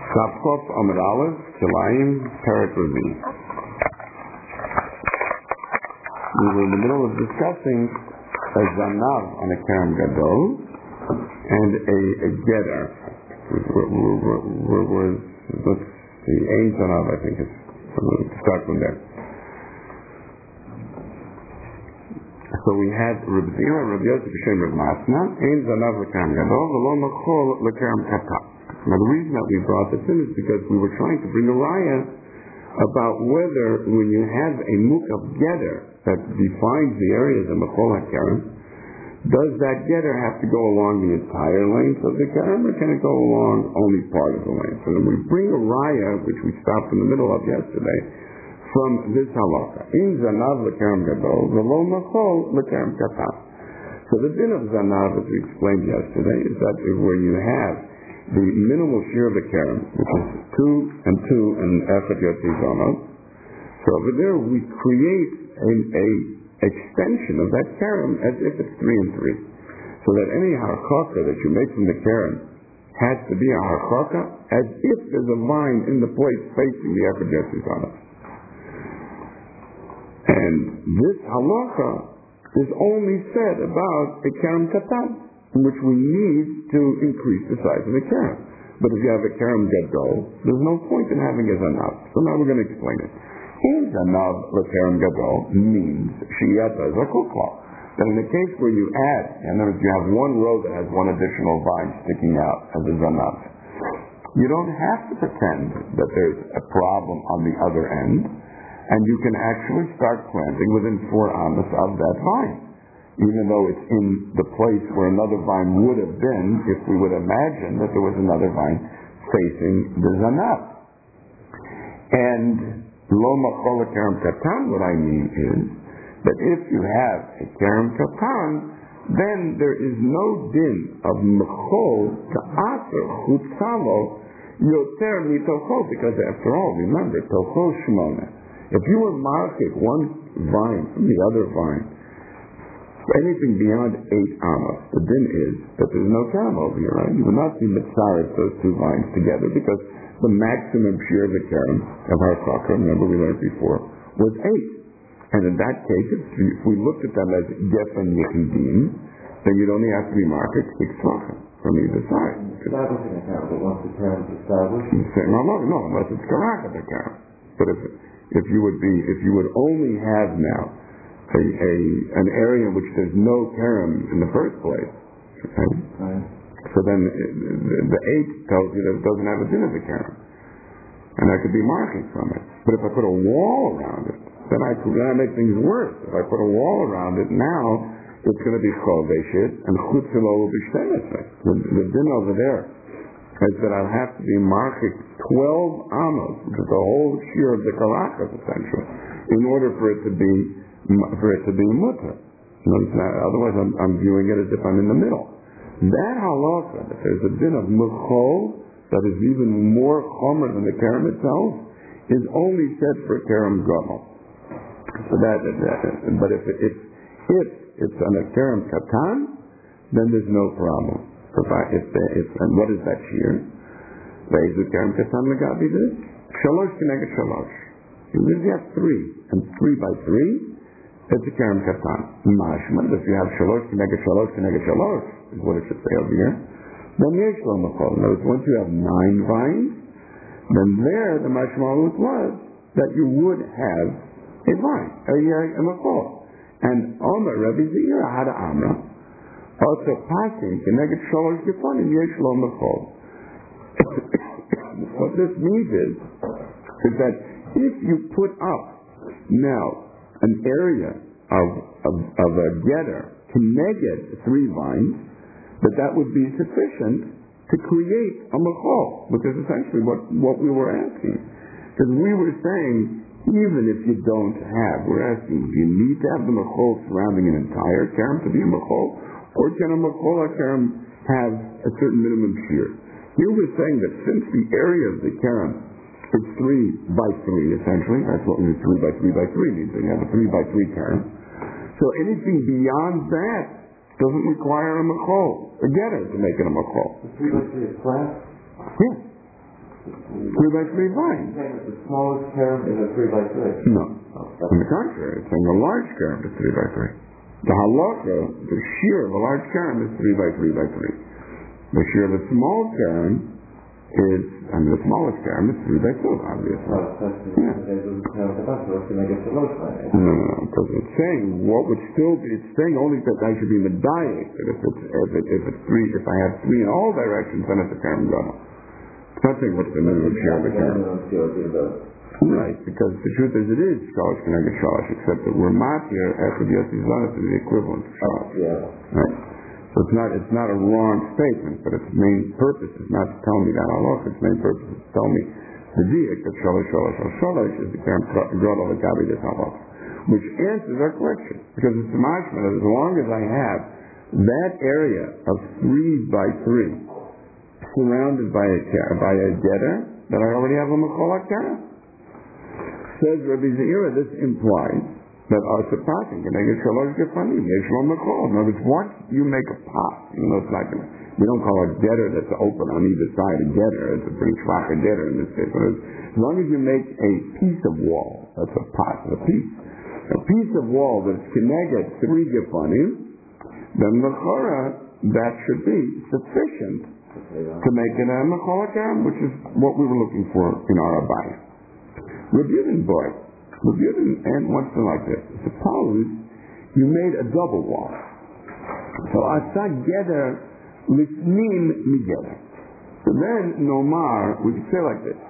Kapkov Amar Aleph, Kilayim, Perek Revi. We were in the middle of discussing a Zanav on a Kerem Gadol and a Getter. Let's see, Ein Zanav, I think it's, we'll start from there. So we had Rabbi Zira, Rabbi Yosef, Shem, Rabbi Masna, Ein Zanav L'Kerem Gadol, V'lo Machol L'Kerem Katan. Now the reason that we brought this in is because we were trying to bring a raya about whether when you have a mukav getter that defines the areas of Mechol HaKerem, does that getter have to go along the entire length of the Kerem, or can it go along only part of the length? And then we bring a raya, which we stopped in the middle of yesterday, from this halakha. In Zanav L'Kerem Gadol, V'lo Mechol L'Kerem Katan. So the din of Zanav, as we explained yesterday, is that where you have the minimal shear of the Kerem, which is 2 and 2 and Echad Yotzi Zono. So over there we create a extension of that Kerem as if it's 3 and 3. So that any harchaka that you make from the Kerem has to be a harchaka as if there's a line in the place facing the Echad Yotzi Zono. And this halacha is only said about a Kerem Katan, in which we need to increase the size of the Kerem. But if you have a Kerem Gadol, there's no point in having a Zanav. So now we're going to explain it. In Zanav L'Kerem Gadol means Shiyata Zakukla. That in the case where you add, in other words, you have one row that has one additional vine sticking out as a Zanav, you don't have to pretend that there's a problem on the other end, and you can actually start planting within 4 amas of that vine, even though it's in the place where another vine would have been if we would imagine that there was another vine facing the Zanav. And Lo Machol Kerem Katan, what I mean is that if you have a Kerem Katan, then there is no din of Mechol Ta'aser Chutzalo Yoter Mitocho, because after all, remember, Tocho Shmona. If you were marking one vine from the other vine, anything beyond 8 amas, the din is that there's no Kerem over here, right? You will not be mitzaret those 2 vines together because the maximum shear of the Kerem of our chakra, remember we learned before, was 8. And in that case, if we looked at them as Gefen Yechidim, then you'd only have to be marked 6 chakra from either side. Establishing a Kerem, but once the Kerem is established? No, unless it's Karaka the Kerem. But if you would only have now an area in which there's no Kerem in the first place, okay? Right. So then the 8 tells you that it doesn't have a din of a Kerem, and I could be marking from it. But if I put a wall around it, then I make things worse. If I put a wall around it, now it's going to be choveshit, and chutzilo will be shtenesek. The din over there is that I'll have to be marking 12 amas, which is the whole shear of the kalakas essentially, in order for it to be mutter. Otherwise I'm viewing it as if I'm in the middle. That halacha, that there's a din of mechol that is even more chomer than the Kerem itself, is only said for Kerem Gadol. So but if it's on a Kerem Katan, then there's no problem. And what is that shear? Ve'ezu Kerem Katan legabi this? Shalosh keneged shalosh. You have 3, and 3 by 3, it's a Kerem Katan. Mashma, if you have shalosh keneged shalosh, is what it should say over here, then yesh lo mechol. In other words, once you have 9 vines, then there the mashmalut was that you would have a vine, a mechol. And Omer Rabbi Zira Hada Amra, also passing keneged shalosh gefonim yesh lo mechol. What this means is that if you put up now an area of a getter keneged 3 vines, that would be sufficient to create a mechol, which is essentially what we were asking. Because we were saying, even if you don't have, we're asking, do you need to have the mechol surrounding an entire Kerem to be a mechol? Or can a mechol Kerem have a certain minimum shear? Here we're saying that since the area of the Kerem is 3 by 3, essentially, that's what 3 by 3 by 3 means. So you have a 3 by 3 Kerem. So anything beyond that doesn't require a mechol, a getter, to make it a mechol. The 3 by 3 is flat? Yeah. 3 by 3 vine. The smallest kerem is a 3 by 3. No. On the contrary, it's saying a large kerem is 3 by 3. The halacha, the shear of a large kerem is 3 by 3 by 3. The shear of a small kerem is, the smallest kerem is 3 by 2, obviously. Yeah. No, because it's saying what would still be, it's saying only that I should be medayek, that if it's 3, if I have 3 in all directions, then it's a kerem gadol. It's not saying what's the minimum share of a kerem. Right, because the truth is it is shalosh keneged shalosh, except that we're matir after the Yossi Zana to the equivalent of shalosh. Right. So it's not a wrong statement, but its main purpose is not to tell me that halacha. Its main purpose is to tell me the diak that shalosh is the kerem gadol agabi this halacha, which answers our question, because it's the mashma that as long as I have that area of 3 by 3 surrounded by a getter, that I already have a mechol hakera. Says Rabbi Zeira, this implies that our sapatim can get shalosh gefanim, yeshlo mechol. In other words, once you make a pot, it's not going to, we don't call a getter that's open on either side a getter, it's a pretty schwacher getter in this case. As long as you make a piece of wall, that's a pot, a piece of wall that's keneged 3 gefanim, then mechora, that should be sufficient to make it a mechol hakera, which is what we were looking for in our abaya. Rabbi Yudin and wants to like this. Suppose you made a double wall. So asa geder lifnim migeder. So then nomar, we could say like this.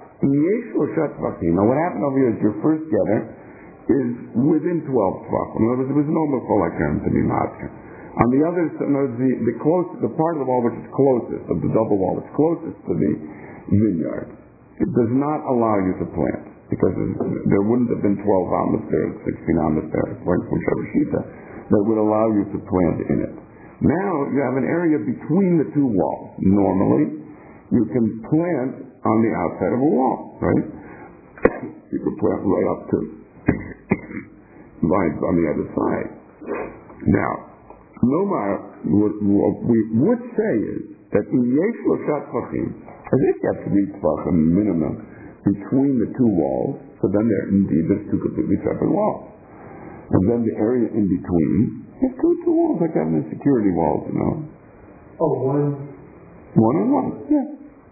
Now what happened over here is your first geder is within 12 tvachim. In other words, there was no mechol hakera to be matzah. On the other side, the part of the wall which is closest, of the double wall, that's closest to the vineyard, it does not allow you to plant, because there wouldn't have been 12 amos there, 16 amos there, whichever shita, that would allow you to plant in it. Now you have an area between the two walls. Normally, you can plant on the outside of a wall, right? You can plant right up to vines on the other side. Now, Nomar, what we would say is that in yesh loshat tvachim, as if you have 3 tvachim minimum between the two walls, so then there's 2 completely separate walls. And then the area in between, there's two walls, like having security walls, Oh, one and one, yeah.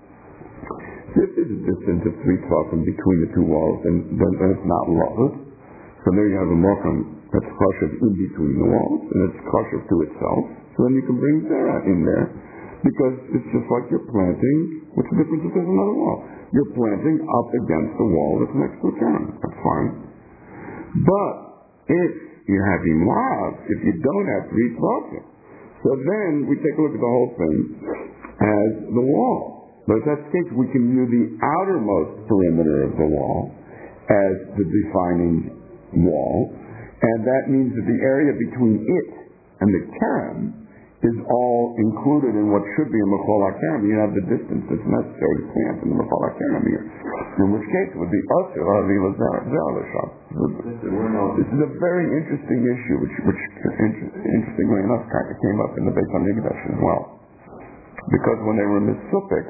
If there's a distance of 3 tvachim between the two walls, then it's not lawless. So there you have a mokum that's kosher in between the walls, and it's kosher to itself. So then you can bring zera in there, because it's just like you're planting. What's the difference if there's another wall? You're planting up against the wall that's next to a kerem. That's fine. But if you have imlav, if you don't have 3 tvachim, so then we take a look at the whole thing as the wall. But if that's the case, we can view the outermost perimeter of the wall as the defining wall, and that means that the area between it and the kerem is all included in what should be a mechol hakera. You have the distance that's necessary to plant in the mechol hakera here. In which case it would be usher avila zalasham. This is a very interesting issue, which interestingly enough kind of came up in the Beit HaMikdash as well. Because when they were misupik,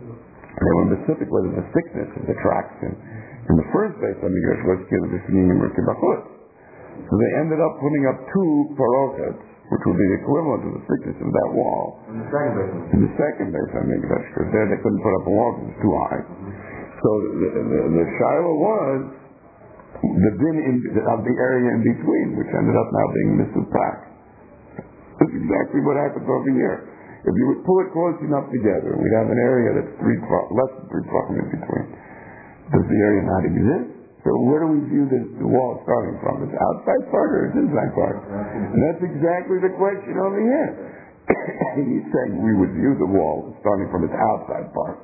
whether the thickness of the tracks in the first Beit HaMikdash was Kirvishnim and Rikibachut. So they ended up putting up 2 parochets, which would be the equivalent of the thickness of that wall. In the second Beit HaMikdash, because there they couldn't put up a wall because it was too high. So the shiloh was the din of the area in between, which ended up now being misupak. That's exactly what happens over here. If you would pull it close enough together, we'd have an area that's less than 3 tvachim in between. Does the area not exist? So where do we view the wall starting from? It's outside part or it's inside part? And that's exactly the question over here. He's saying we would view the wall starting from its outside part.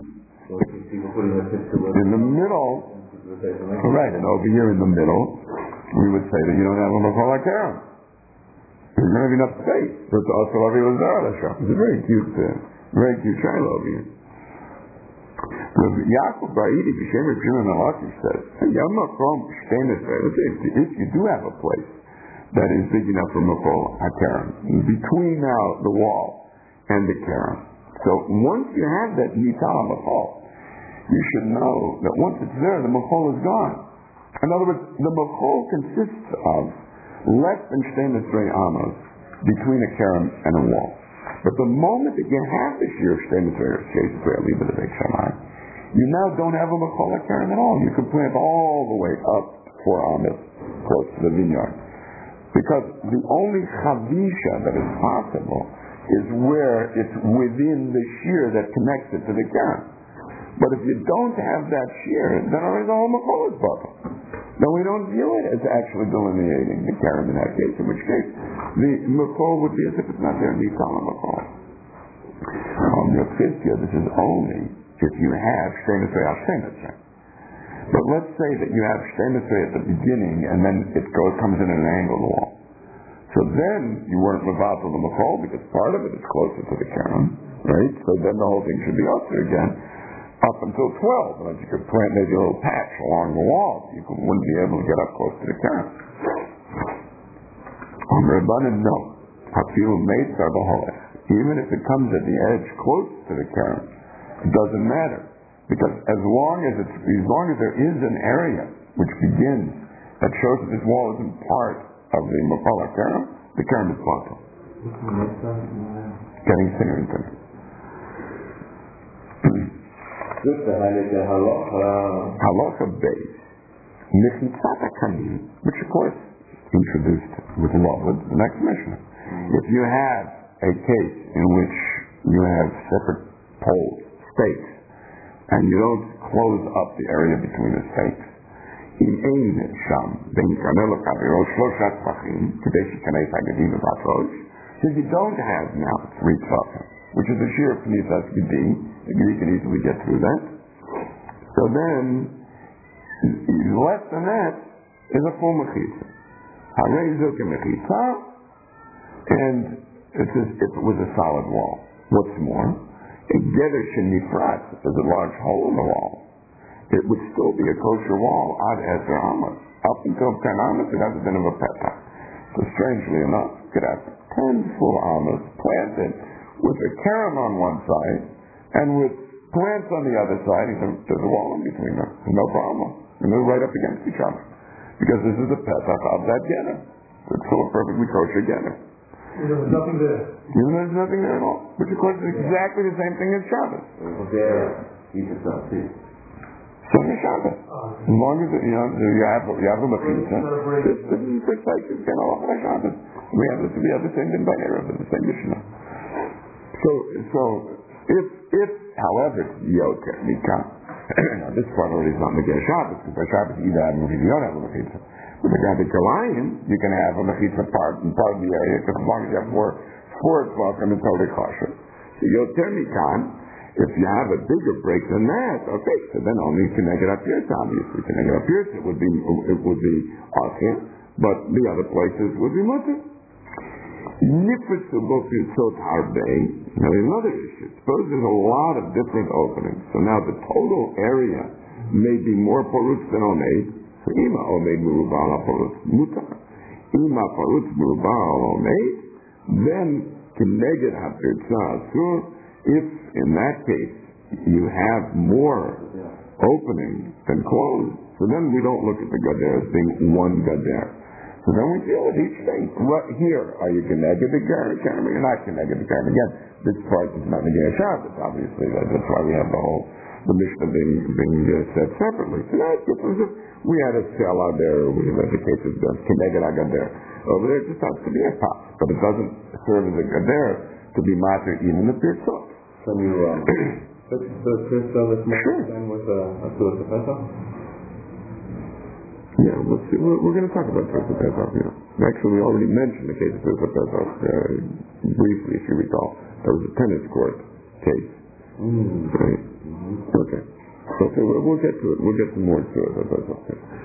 In the middle, right, and over here in the middle, we would say that you don't have a mechol hakera. You don't have enough space. So it's also avila zalasham. It's a very cute shiloh over here. Yaakov Ba'idi, B'Shem Shimon Malaki says, if you do have a place that is big enough for mechol hakera, between now the wall and the kerem, so once you have that nital mechol, you should know that once it's there, the mechol is gone. In other words, the mechol consists of less than 2 amos between a kerem and a wall. But the moment that you have this year of 2 liba the big shamai, you now don't have a mechol kerem at all. You can plant all the way up 4 amos close to the vineyard. Because the only chavisha that is possible is where it's within the shear that connects it to the kerem. But if you don't have that shear, then already the whole mechol is bottom. Then we don't view it as actually delineating the kerem in that case, in which case the mechol would be as if it's not there, the Yitala mechol. This is only if you have Shtemesrei al Shtemesrei. But let's say that you have Shtemesrei at the beginning and then it comes in at an angled wall. So then you weren't mevatel the mechol because part of it is closer to the kerem, right? So then the whole thing should be also again up until 12. And you could plant maybe a little patch along the wall. You wouldn't be able to get up close to the kerem. No. Even if it comes at the edge close to the kerem, it doesn't matter. Because as long as there is an area which begins that shows that this wall isn't part of the mechol kerem, the kerem is bottom. Getting thinner and thinner. Halacha base, Mechitzat HaKanim, which of course introduced with Lovud, the next Mishnah. If you have a case in which you have separate poles, stakes, and you don't close up the area between the stakes, if you don't have now 3 tefachim, which is a shear of Knisas Gedi, you can easily get through that. So then, less than that is a full mechitza. And it was a solid wall. What's more, a geder shenifrat, if there's a large hole in the wall, it would still be a kosher wall ad 10 amos. Up until 10 amos, it has a bit of a petah. So strangely enough, you could have 10 full amos planted with a kerem on one side and with plants on the other side. There's a wall in between them. No problem. And they're right up against each other. Because this is the petah of that geder. It's still a perfectly kosher geder. There was nothing there. Even though there's nothing there at all. Which of course is exactly the same thing as Shabbos. Same as Shabbos. As long as you have a mechitza, this is precisely the same halacha like Shabbos. We have the same thing by Erev, the same Mishnah. So if however Yoter Mikam, now this part already is not Megillah Shabbos, because by Shabbos you either have a mechitza, you don't have a mechitza. With the Gabi Kalayim, you can have a mechitza part of the area, because as long as you have four tefachim, it's totally kosher. So Yoter Mikam, if you have a bigger break than that, okay, so then only Keneged HaPirtz, obviously. Keneged HaPirtz, it would be Asim, but the other places would be Mutter. Nifritzu Bopirtzot Harbei, now there's another issue. Suppose there's a lot of different openings, so now the total area may be more Porutz than Omeid, so Ima Omeid Merubah ala Porutz Mutar. Ima Porutz Merubah ala Omeid, then Keneged HaPirtz Asur, if in that case you have more opening than closed, so then we don't look at the gader as being one gader. So then we deal with each thing. Right here, are you connected to the kerem? You're not connected to the kerem. Again, this part is not Megillah Shabbos, obviously. That's why we have the Mishnah being said separately. So that's different. We had a cell out there, we have the case of connected agader. Over there, it just has to be a pot, but it doesn't serve as a gader to be matter even the pirtzot. Can you fix the crystal this morning with a Surat Pesach? Yeah, let's see. We're going to talk about Surat Pesach. Actually, we already mentioned the case of Surat Pesach briefly, if you recall. That was a tennis court case. Right? Okay. So we'll get to it. We'll get some more Surat Pesach.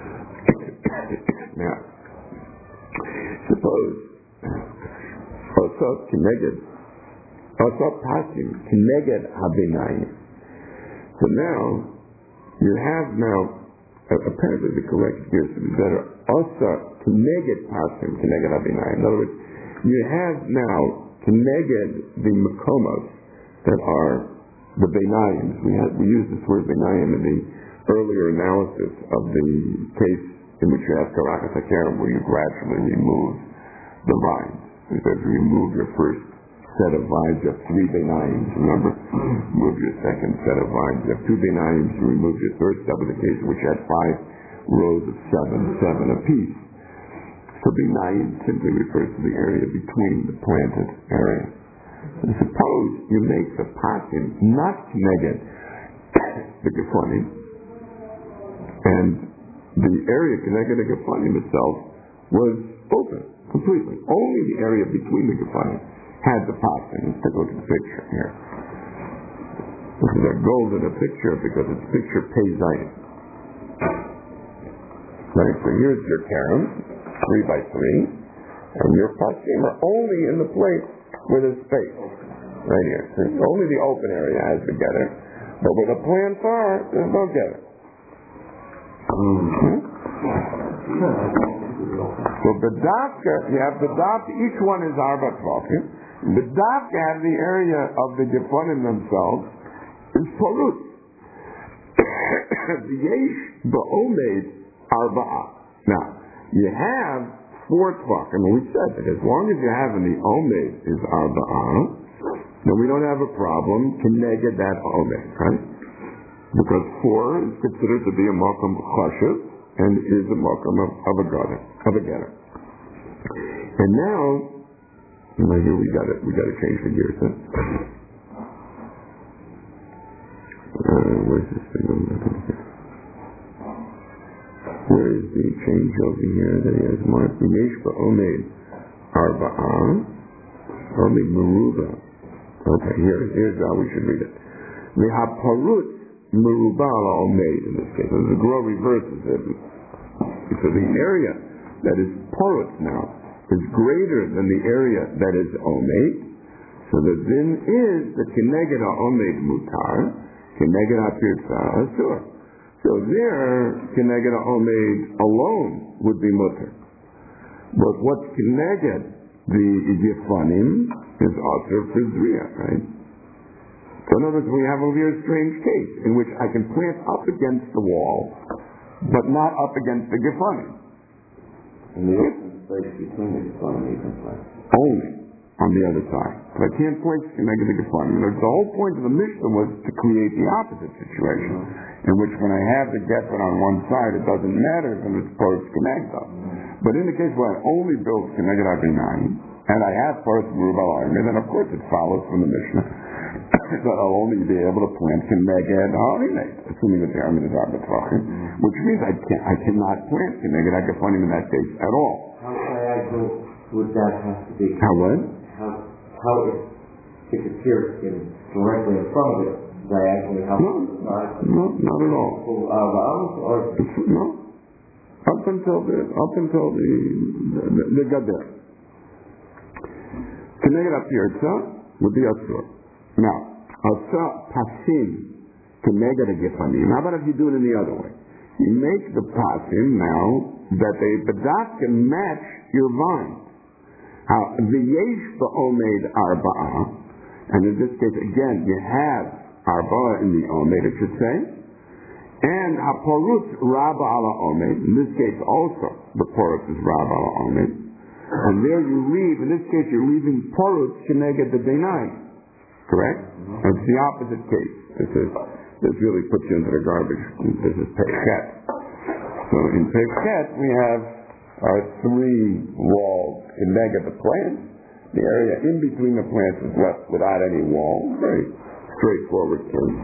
Now, suppose Osot Keneged Osot Pasim Keneged Habinayim. So now you have apparently the correct appears to be better. Osot Keneged Pasim Keneged Habinayim. In other words, you have now Keneged the Makomos that are the Beinayims. We used this word Beinayim in the earlier analysis of the case in which you have Karakas HaKerem, where you gradually remove the vines. Because you remove your first set of vines, you have 3 Beinayims, remember? Remove your second set of vines, you have 2 Beinayims, you remove your third. That was the case in which you had 5 rows of 7 apiece. So Beinayim simply refers to the area between the planted area. And suppose you make the pasim not connected the Gefanim, and the area connected to Gefanim itself was open completely. Only the area between the Gefanim had the pasim. Let's take a look at the picture here. This is a golden picture because it's picture Pei-Zayin. Right, so here's your Kerem, 3 by 3, and your pasim are only in the place where there's space. Right here. So only the open area has the getter, but where the plants are, there's no getter. So Bedavka, you have Bedavka, each one is Arba Tvachim. Bedavka have the area of the Gefanim themselves is Parut. The Yesh Ba'omed Arba'ah. Now, you have 4 Tvachim, and we said that as long as you have in the Omed is Arba'ah, then we don't have a problem to negate that Omed, right? Because 4 is considered to be a Makam Chashiv and is a Makam of a getter. And now here we got to change the gears. Where's this thing? Where is the change over here that he has marked? Yesh ba'omed arba'ah, omed meruba. Okay, here's how we should read it. The haparut meruba ala omed in this case. The Gra reverses it. So the area that is parut now is greater than the area that is omed. So the din is the keneged omed mutar, keneged hapirtza asur. So there, keneged omed alone would be mutar. But what's keneged the Gefanim is asur for zriya, right? So in other words, we have over here a strange case in which I can plant up against the wall, but not up against the Gefanim. And the open space between the Gefanim you can plant. Only on the other side. But I can't place keneged the Gefanim. The whole point of the Mishnah was to create the opposite situation, in which when I have the Gefan on one side, it doesn't matter if it's post-connected. But in the case where I only build keneged Abinayim, and I have first Merubal Armin, then of course it follows from the Mishnah that I'll only be able to plant keneged Ha'arinate, assuming that the Armin is Arba Tvachim, which means I cannot plant keneged Gefanim in that case at all. How diagonal would that have to be? How what? How if it appears directly in front of it, diagonally, how No, not at all. No. Up until the Gader. Keneged Apirtza would be Asur. Now, Asur Pasim Keneged Gefanim. How about if you do it in the other way? You make the Pasim now that the Badat can match your vine. The Yesh Ba'omed Arba'ah, and in this case again you have Arba'ah in the Omed, it should say, and Haporut Rabba ala Omed. In this case also the Porut is Rabba ala Omed, and there you leave. In this case you're leaving Porut Keneged the Beinayim. Correct? It's the opposite case. This really puts you into the garbage. This is Peshet. So in Peshet we have our 3 walls keneged the plants. The area in between the plants is left without any wall. Very straightforward case.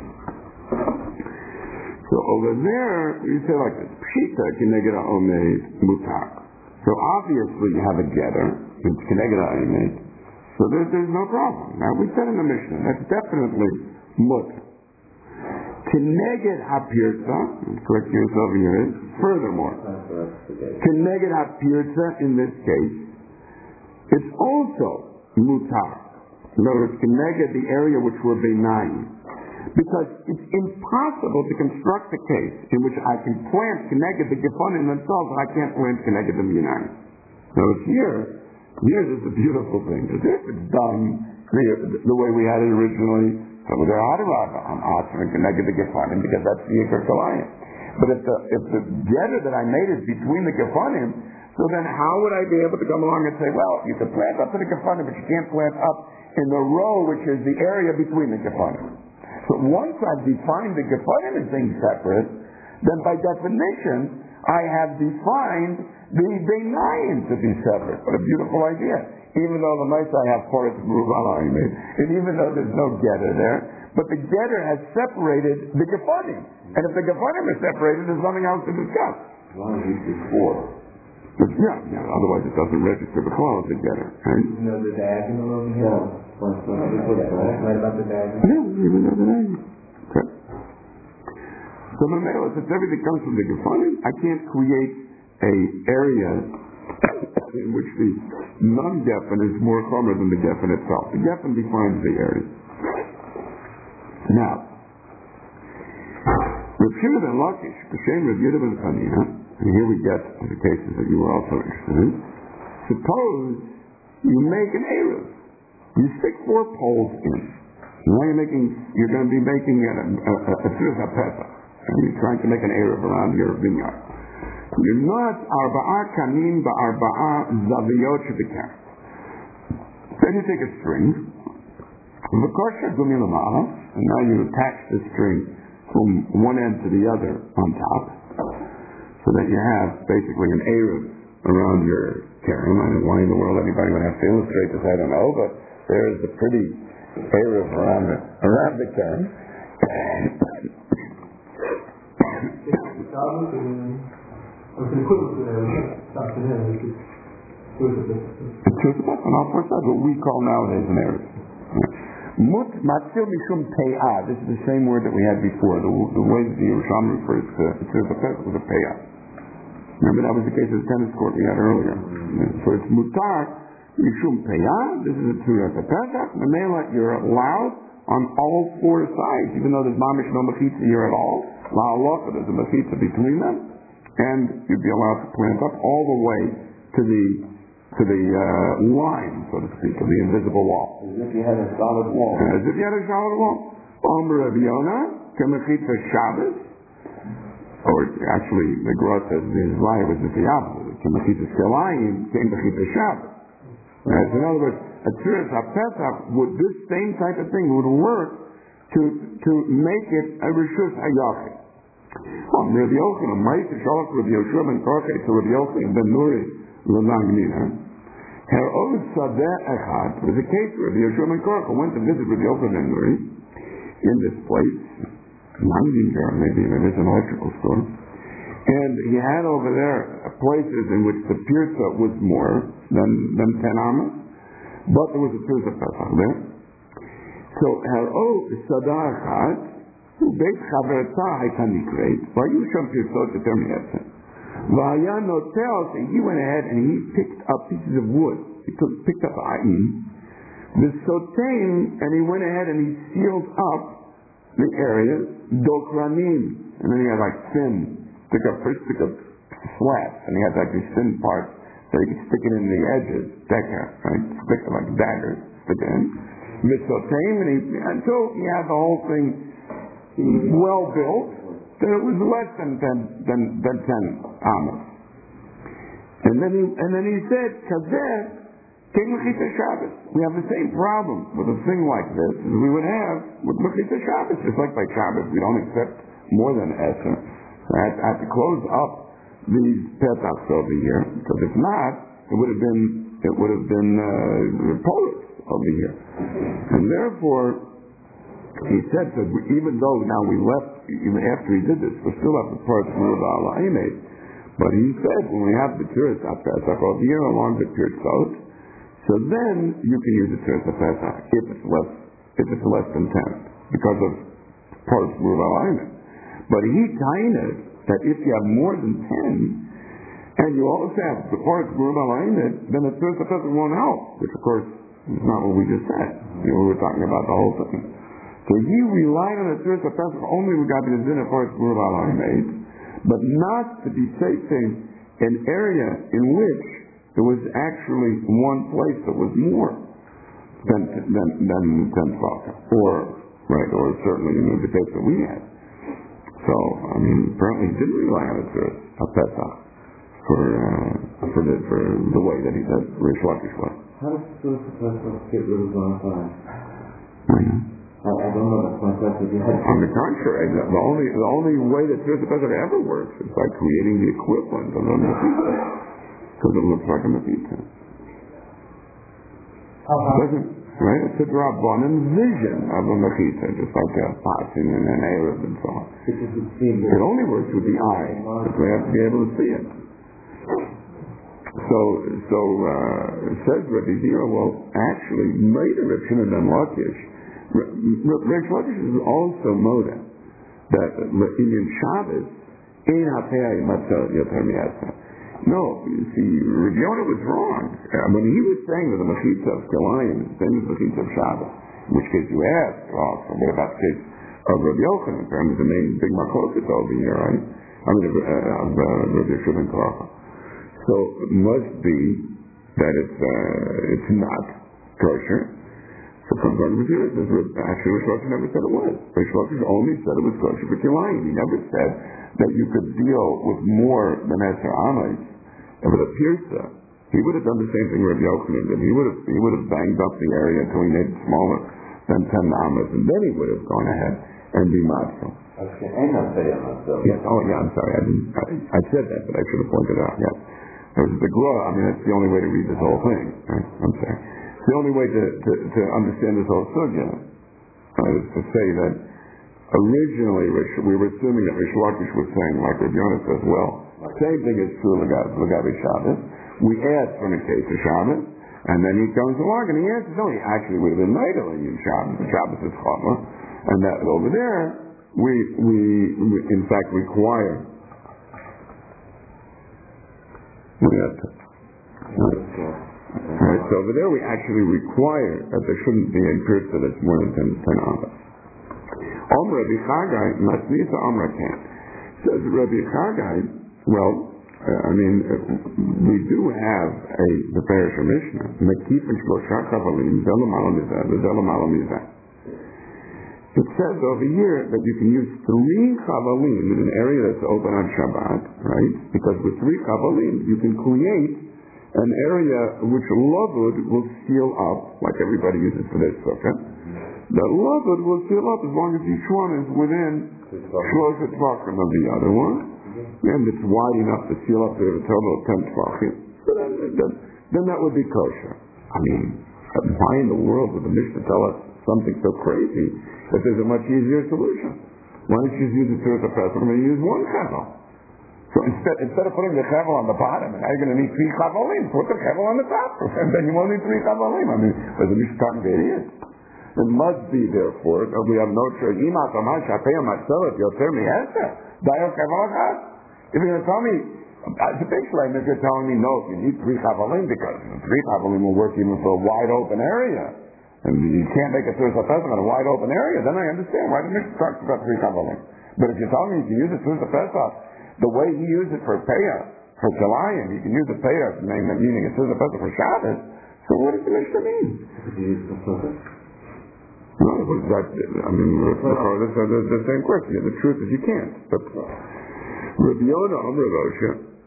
So over there, you say like this, Pshita keneged ha'omed mutar. So obviously you have a getter, it's keneged ha'omed, so there's no problem. Now we said in the Mishnah, that's definitely mutar. Keneged hapirtza, correct yourself here, furthermore, keneged hapirtza in this case, it's also mutar. In other words, keneged the area which were Beinayim. Because it's impossible to construct a case in which I can plant keneged the Gefanim themselves, and I can't plant keneged the Beinayim. Now here's a beautiful thing. Because if it's done the way we had it originally, So they're Adarabba. I'm asking to connect the Gefanim because that's the Iker Kalayim. But if the getter that I made is between the Gefanim, so then how would I be able to come along and say, well, you can plant up to the Gefanim, but you can't plant up in the row which is the area between the Gefanim. So once I've defined the Gefanim as being separate, then by definition, I have defined the Beinayim to be separate. What a beautiful idea. Even though the mice I have Poretz Merubalayim, and even though there's no getter there, but the getter has separated the Gefanim. And if the Gefanim are separated, there's nothing else to discuss. As long as it's before. Yeah, otherwise it doesn't register the close the getter. Right? You know the diagonal over here? Right about the diagonal? Yeah, even though the diagonal. Okay. So since everything comes from the Gefanim, I can't create a area in which the non-Geffen is more chomer than the Geffen itself. The Geffen defines the area. Now, Rav Shimon ben Lakish, B'Shem Rav Yehuda ben Chanina, and here we get to the cases that you were also interested in. Suppose you make an Eruv. You stick 4 poles in. Now you're going to be making a Tzurah Pesach. And you're trying to make an Eruv around your vineyard. You're not Arba'ah Kanim Ba'arba'ah Zaviyot Shebekem. Then you take a string, and now you attach the string from one end to the other on top, so that you have basically an Eruv around your Karen. I don't know why in the world anybody would have to illustrate this, I don't know, but there's the pretty Eruv around the Karen. That's what we call nowadays an Eruv. Matzil mishum pei'ah. This is the same word that we had before. The way that the Yerushalmi refers to the Pesach was a pei'ah. Remember that was the case of the tennis court we had earlier. So it's mutar mishum pei'ah. This is a Tzurah Pesach. Memela, you're allowed on all 4 sides, even though there's mamish no mechitza here at all. La'alocha, there's a mechitza between them, and you'd be allowed to plant up all the way to the line, so to speak, of the invisible wall. As if you had a solid wall. As if you had a solid wall. Omer Rav Yonah, kemechitza Shabbos, or actually, the Gemara says the Israel was the opposite. Kemechitza Shelayim, kemechitza Shabbos. In other words, a Tzurah HaPesach would, this same type of thing would work to make it a Rishus HaYachid. Rabbi Yochanan, Ma'aseh Shalach Rabbi Yoshua ben Korchei to Rabbi Yochanan ben Nuri l'Nagnina. Her'od Sadeh Echad was a case where Rabbi Yoshua ben Korchei went to visit Rabbi Yochanan ben Nuri in this place. Maybe there's an electrical store. And he had over there places in which the pirza was more than 10 amas, but there was a Tzurah Pesach there. So Her'od Sadeh Echad beit chaverta haykanikret, vayusham pirzot eter mi'etzem. V'haya notel, so he went ahead and he picked up pieces of wood. He picked up ayin, v'sotein, and he went ahead and he sealed up the areas, dokranim, and then he had like thin, stick up slats, and he had like these thin parts, so he could stick it in the edges, decker, right? Stick it like daggers, stick it in. V'sotein, until he had the whole thing well built, then it was less than 10 amas. And then he said, Kazeh, take Mechitza Shabbos. We have the same problem with a thing like this as we would have with Mechitza Shabbos. Just like by Shabbos, we don't accept more than Esser. So I had to close up these Petachs over here, because if not, it would have been Polish over here. And therefore, he said that even though now we left, even after he did this, we still have the parts of Allah made. But he said when we have the Tzurah Pesach over here along the Pirzot, so then you can use the Tzurah Pesach if it's less than 10 because of parts of Allah. But he tained that if you have more than 10 and you also have the parts of Allah, then the Tzurah Pesach won't help, which of course is not what we just said. We were talking about the whole thing. So he relied on the Tzurah Pesach only regarding the dinner for its Allah made, but not to be facing an area in which there was actually one place that was more than 10 or right? Or certainly in the case that we had. So, I mean, apparently he didn't rely on a Pesach for the way that Rish Lakish was. How does Surah Pesach get rid of Ron? I don't know that concept. On the contrary, the only way that Surah Pesach ever works is by creating the equivalent of a Mechitza, because it looks like a Mechitza. Right? It's a Rabbanan vision of a Mechitza, just like a Pasim and an Erev and so on. It only works with the eye, because we have to be able to see it. So says Rabbi Zira, well, actually, later Rav Shimon ben Lakish, Rish Lakish is also moda that in Shabbos, in Hapei Matzah Yoter Mi'asa. No, you see, Rabbi Yonah was wrong. When he was saying that the Mechitza of Kelayim is the same as the Mechitza of Shabbos, in which case you ask, so what about the case of Rabbi Yochanan? There's the main big Makosis over here, right? I mean, of Rabbi Shimon Karacha. So it must be that it's not kosher. So comes on with here, actually Rish Lakish never said it was. Rish Lakish only said it was kosher for Kelayim. He never said that you could deal with more than Esher Amas with a Pirsa. He would have done the same thing Rabbi Yochanan did. He would have banged up the area until he made it smaller than 10 Amas, and then he would have gone ahead and be matzah. Okay, and I'll say it myself. Yes. Oh, yeah. I'm sorry. I said that, but I should have pointed it out. Yes. There's the Gra. I mean, that's the only way to read this whole thing. Right? I'm sorry. It's the only way to understand this whole sugya is to say that originally we were assuming that Rish Lakish was saying, like Rabbi Yonah says, well, same thing is true Lagabi Shabbos. We ask from the case of Shabbos, and then he comes along and he answers, no, he actually would have been later in Shabbos. Shabbos is Chama, and that over there we in fact require. Right, so over there we actually require that there shouldn't be a pirza that's more than 10 amas. Omer Rabbi Chagai, Masnisa Omer Kan. Says Rabbi Chagai, well, we do have the Parish of Mishnah, Mekif and Shlosha Chavalim, Zelam Alamizah. It says over here that you can use 3 chavalim in an area that's open on Shabbat, right? Because with 3 chavalim, you can create an area which lavud will seal up, like everybody uses for their sukkah. The lavud will seal up as long as each one is within Shlosha Tvachim of the other one, and it's wide enough to seal up to a total of 10 Tvachim. Then that would be kosher. I mean, why in the world would the Mishnah tell us something so crazy that there's a much easier solution? Why don't you just use the Surah Pesach and use 1 chaval? So instead of putting the chaval on the bottom, and now you're going to need 3 chavalim, put the chaval on the top, and then you won't need 3 chavalim. I mean, but the Mishnah talking to idiots. It must be, therefore, that we have no choice. If you're going to tell me, it's a big shame if you're telling me, no, you need 3 chavalim, because 3 chavalim will work even for a wide open area. And you can't make a Surah Pesach in a wide open area, then I understand why the Mishnah talks about 3 chavalim. But if you're telling me you can use the Surah Pesach the way he used it for Peah, for Kelayim, you can use the Peah meaning a Surah Pesach for Shabbos, so what does the Mishnah mean? No, the same question. The truth is you can't. But Rabbi Yonah Amar Rosha,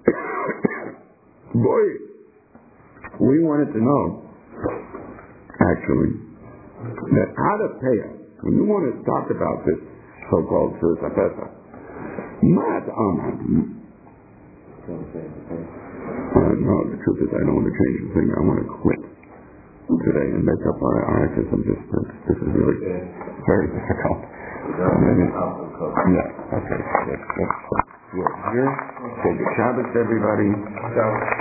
boy, we wanted to know, actually, that out of Peah, when you want to talk about this so-called Surah Pesach, Mad Amad. No, the truth is I don't want to change the thing. I want to quit today and make up our system. This is really very difficult. Yeah, okay. Here. Take your Shabbos, everybody.